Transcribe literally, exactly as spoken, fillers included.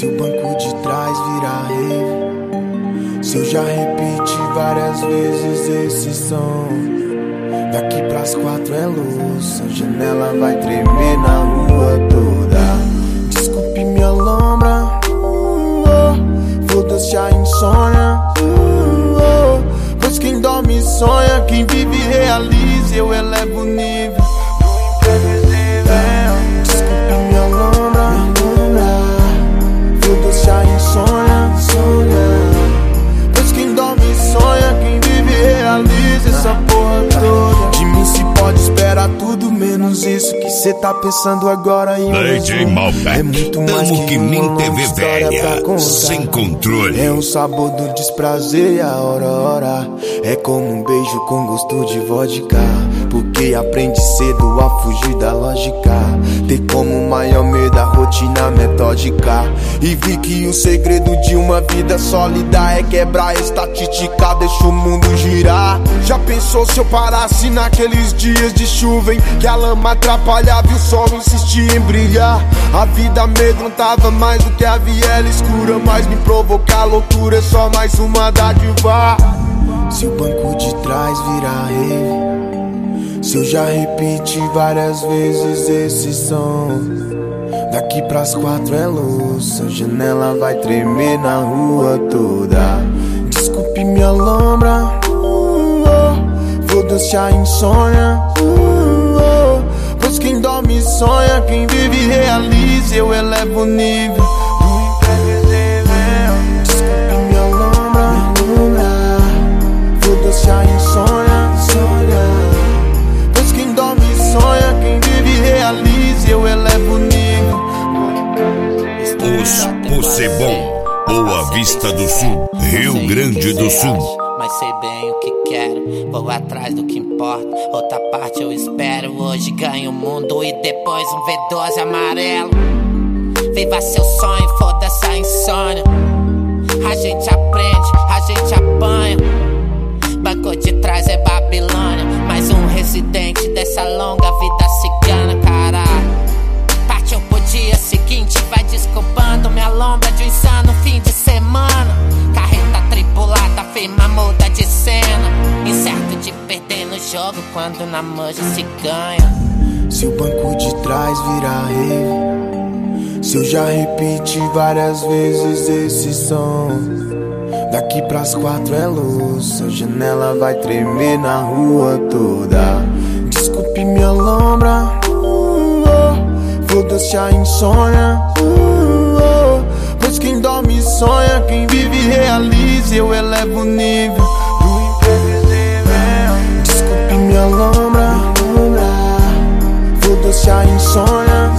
Se o banco de trás virar rave, se eu já repeti várias vezes esse som, daqui pras quatro é luz, a janela vai tremer na rua toda. Desculpe minha lombra, uh, oh, foda-se a insônia, uh, oh, pois quem dorme sonha, quem vive realiza, eu elevo o nível do imprevisível. Desculpe minha lombra, foda-se a insônia, pois quem dorme sonha, quem vive realiza essa porra toda. De mim se pode esperar tudo menos isso que cê tá pensando agora em D J Malbec, é muito mais tamo que nem T V velha, sem controle. É o sabor do desprazer e a hora hora é como um beijo com gosto de vodka, porque aprende cedo a fugir da lógica, ter como maior medo a rotina metódica, e vi que o segredo de uma vida sólida é quebrar a estatística, deixa o mundo girar. Já pensou se eu parasse naqueles dias de chuva em que a lama atrapalhava e o sol insistia em brilhar? A vida amedrontava mais do que a viela escura, mas me provocar loucura é só mais uma dádiva. Se o banco de trás virar rave, se eu já repeti várias vezes esse som, daqui pras quatro é luz, a janela vai tremer na rua toda. Desculpe minha lombra, uh, oh, foda-se a insônia, uh, oh, pois quem dorme sonha, quem vive realiza, eu elevo o nível do imprevisível. Desculpe minha lombra, foda-se a insônia, pois quem dorme sonha, quem vive realiza, eu elevo o nível. Os Possebon, Boa Vista do Sul, Rio Grande do Sul. Mas sei bem o que quero, vou atrás do que importa, outra parte eu espero. Hoje ganho o mundo e depois um V doze amarelo. Viva seu sonho, foda-se a insônia. A gente aprende, a gente apanha. Banco de trás é Babilônia, mais um residente dessa longa vida cigana, caralho. Partiu pro dia seguinte, vai desculpando minha lombra de um insano fim de semana. Carreta tripulada, firma muda de cena, incerto de perder no jogo quando na manja se ganha. Se o banco de trás virar rave, se eu já repeti várias vezes esse som, daqui pras quatro é luz, a janela vai tremer na rua toda. Desculpe minha lombra, uh, oh, foda-se a insônia, uh, oh, pois quem dorme sonha, quem vive realiza, eu elevo o nível do imprevisível. Desculpe minha lombra, foda-se a insônia,